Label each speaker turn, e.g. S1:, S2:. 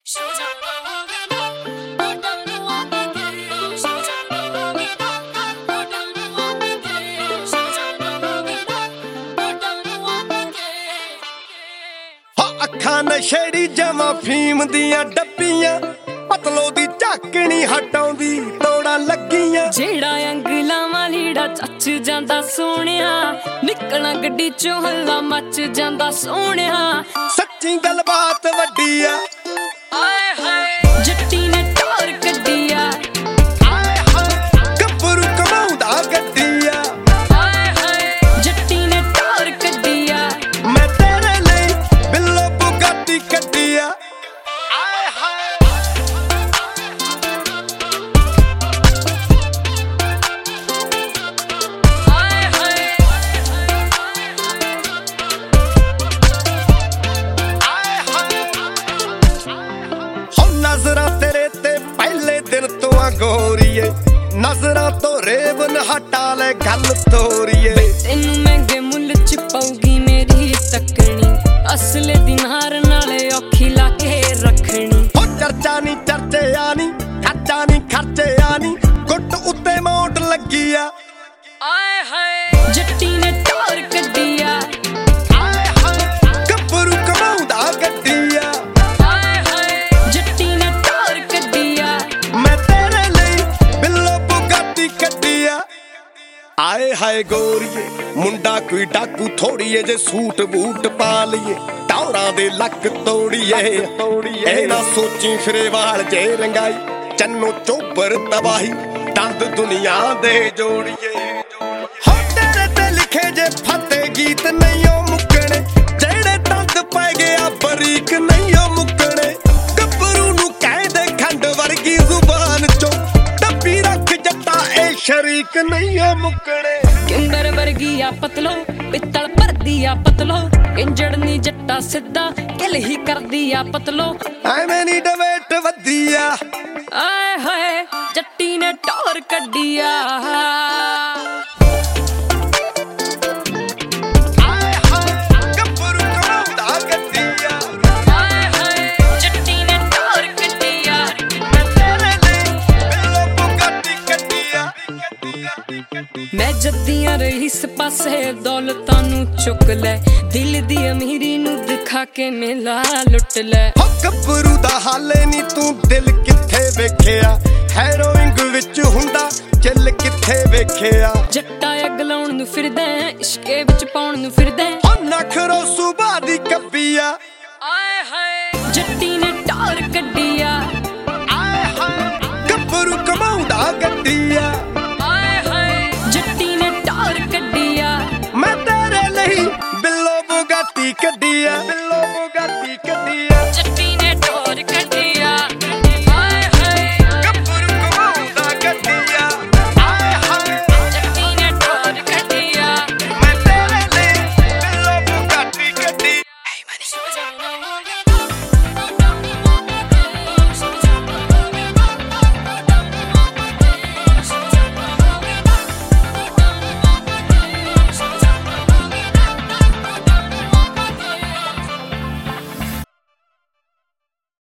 S1: ਅੱਖਾਂ ਨਸ਼ੇੜੀ ਜਮਾ ਫੀਮ ਦੀਆਂ ਡੱਬੀਆਂ ਪਤਲੋ ਦੀ ਝਾਕਣੀ ਹਟਾਉਂਦੀ ਤੋੜਾਂ ਲੱਗੀਆਂ
S2: ਜਿਹੜਾ ਅੰਗਲਾਂ ਵਾਲੀੜਾ ਚੱਚ ਜਾਂਦਾ ਸੋਹਣਿਆ ਨਿਕਲਾਂ ਗੱਡੀ ਚੋਂ ਹੱਲਾ ਮੱਚ ਜਾਂਦਾ ਸੋਹਣਿਆ
S1: ਸੱਚੀ ਗੱਲਬਾਤ ਵੱਡੀ ਆ
S2: ਆਏ ਹਾਏ ਜੱਟੀ ਨੇ ਟੌਰ ਕੱਢੀ ਆ
S1: ਆਏ ਹਾਏ ਗੱਭਰੂ ਕਮਾਉਂਦਾ ਗੱਡੀ ਆ
S2: ਆਏ ਹਾਏ ਜੱਟੀ ਨੇ ਟੌਰ ਕੱਢੀ ਆ
S1: ਮੈਂ ਤੇਰੇ ਲਈ ਬਿੱਲੋ ਬੁਗਾਟੀ ਕੱਢੀ ਆ ਆਏ ਹਾਏ
S2: ਆਏ ਹਾਏ
S1: ਆਏ ਹਾਏ ਹੋ ਨਜ਼ਰਾਂ ਤੇਰੇ ਤੇ ਪਹਿਲੇ ਦਿਨ ਤੋਂ ਆ ਗੋਰੀਏ ਨਜ਼ਰਾਂ ਤੋਂ ਰੇਵਨ ਹਟਾ ਲੈ ਗੱਲ ਤੋਰੀਏ
S2: ਤੈਨੂੰ ਮਹਿੰਗੇ ਮੁੱਲ ਚ ਪਾਉਗੀ ਮੇਰੀ ਤੱਕਣੀ ਅਸਲੇ ਦੀ ਨਾਰ ਨਾਲੇ ਔਖੀ ਲਾ ਕੇ ਰੱਖਣੀ
S1: ਹੋ ਚਰਚਾ ਨਹੀਂ ਚਰਚਿਆ ਨਹੀਂ ਖਰਚਾ ਨਹੀਂ ਖਰਚਿਆ ਨਹੀਂ ਗੁੱਟ ਉੱਤੇ ਮੋਟ ਲੱਗੀ ਆ
S2: ਆਏ ਹਾਏ ਜੱਟੀ ਨੇ ਟੌਰ ਕੱਢੀ ਆ
S1: ਆਏ ਹਾਏ ਗੱਭਰੂ ਕਮਾਉਂਦਾ ਗੱਡੀ ਆ
S2: ਆਏ ਹਾਏ ਜੱਟੀ ਨੇ ਟੌਰ ਕੱਢੀ ਆ
S1: ਮੈਂ ਤੇਰੇ ਲਈ ਬਿੱਲੋ ਬੁਗਾਟੀ ਕੱਢੀ ਆ ਆਏ ਹਾਏ ਗੋਰੀਏ ਮੁੰਡਾ ਕੋਈ ਡਾਕੂ ਥੋੜੀਏ ਜੇ ਸੂਟ ਬੂਟ ਪਾ ਲਈਏ ਟੌਰਾਂ ਦੇ ਲੱਕ ਤੋੜੀਏ ਇਹ ਨਾ ਸੋਚੀ ਫਿਰੇ ਵਾਲ ਜੇ ਰੰਗਾਈ ਚੰਨੋ ਚੋਬਰ ਤਬਾਹੀ ਦੰਦ ਦੁਨੀਆ ਦੇ ਜੋੜੀਏ ਹੋ ਤੇਰੇ ਤੇ ਲਿਖੇ ਜੇ ਫਤਿਹ ਗੀਤ ਨਹੀਂ ਉਹ ਮੁੱਕਣੇ ਜਿਹੜੇ ਦੰਦ ਪੈ ਗਿਆ ਬਰੀਕ ਨਹੀਂ ਉਹ ਮੁੱਕਣੇ ਗੱਭਰੂ ਨੂੰ ਕਹਿ ਦੇ ਖੰਡ ਵਰਗੀ ਜ਼ੁਬਾਨ ਚੋਂ ਡੱਬੀ ਰੱਖ ਜੱਟਾ ਇਹ ਸ਼ਰੀਕ ਨਹੀਂ ਉਹ ਮੁੱਕਣੇ
S2: ਕਿੰਬਰ ਵਰਗੀ ਆ ਪਤਲੋ ਪਿੱਤਲ ਭਰਦੀ ਆ ਪਤਲੋ ਇੰਜੜ ਨੀ ਜੱਟਾ ਸਿੱਧਾ ਕਿਲ ਹੀ ਕਰਦੀ ਆ ਪਤਲੋ
S1: ਐਵੇਂ ਨੀ ਡਵੇਟ ਵੱਧੀ ਆ
S2: ਆਏ ਹਾਏ ਜੱਟੀ ਨੇ ਟੌਰ ਕੱਢੀ ਆ
S1: ਆਏ ਹਾਏ ਗੱਭਰੂ ਕਮਾਉਂਦਾ ਗੱਡੀ ਆ
S2: ਆਏ ਹਾਏ ਜੱਟੀ ਨੇ ਟੌਰ ਕੱਢੀ ਆ
S1: ਮੈਂ ਤੇਰੇ ਲਈ ਬਿੱਲੋ ਬੁਗਾਟੀ ਕੱਢੀ ਆ
S2: ਮੈਂ ਜੱਦੀਆਂ ਰਹੀਸ ਪਾਸੇ ਦੌਲਤਾਂ ਨੂੰ ਚੁੱਕ ਲੈ ਦਿਲ ਦੀ ਅਮੀਰੀ ਨੂੰ ਦਿਖਾ ਕੇ ਮੇਲਾ ਲੁੱਟ ਲੈ
S1: ਹੋ ਗੱਭਰੂ ਦਾ ਹਾਲੇ ਨੀ ਤੂੰ ਦਿਲ ਕਿੱਥੇ ਵੇਖਿਆ ਹੈਰੋਇੰਗ ਵਿੱਚ ਹੁੰਦਾ ਚੱਲ ਕਿੱਥੇ ਵੇਖਿਆ
S2: ਜੱਟਾ ਅੱਗ ਲਾਉਣ ਨੂੰ ਫਿਰਦਾ ਇਸ਼ਕੇ ਵਿੱਚ ਪਾਉਣ ਨੂੰ ਫਿਰਦਾ
S1: ਹੋ ਨਖਰੋ ਸੁਭਾ ਦੀ ਕੱਬੀ ਆ
S2: ਆਏ ਹਾਏ ਜੱਟੀ ਨੇ ਟੌਰ ਕੱਢੀ ਆ
S1: ਆਏ ਹਾਏ ਗੱਭਰੂ ਕਮਾਉਂਦਾ ਗੱਡੀ ਆ
S2: ਆਏ ਹਾਏ ਜੱਟੀ ਨੇ ਟੌਰ ਕੱਢੀ ਆ
S1: ਮੈਂ ਤੇਰੇ ਲਈ ਬਿੱਲੋ ਬੁਗਾਟੀ ਕੱਢੀ ਆ